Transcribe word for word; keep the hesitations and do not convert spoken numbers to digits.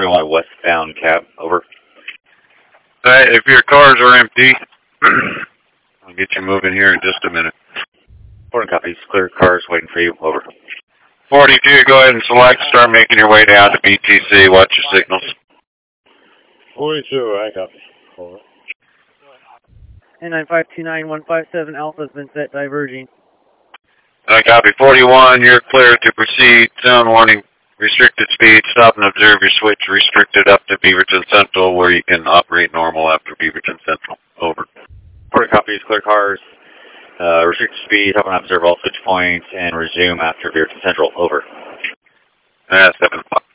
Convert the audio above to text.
forty-one westbound cab, over. Alright, if your cars are empty, I'll get you moving here in just a minute. Important copies, clear cars waiting for you, over. forty-two, go ahead and select, start making your way down to B T C, watch your signals. forty-two, I copy, over. N nine five two nine one five seven Alpha has been set, diverging. I copy. forty-one, you're clear to proceed. Sound warning, restricted speed. Stop and observe your switch restricted up to Beaverton Central, where you can operate normal after Beaverton Central. Over. Important copies, clear cars, uh, restricted speed, stop and observe all switch points, and resume after Beaverton Central, over. Uh, seven o'clock.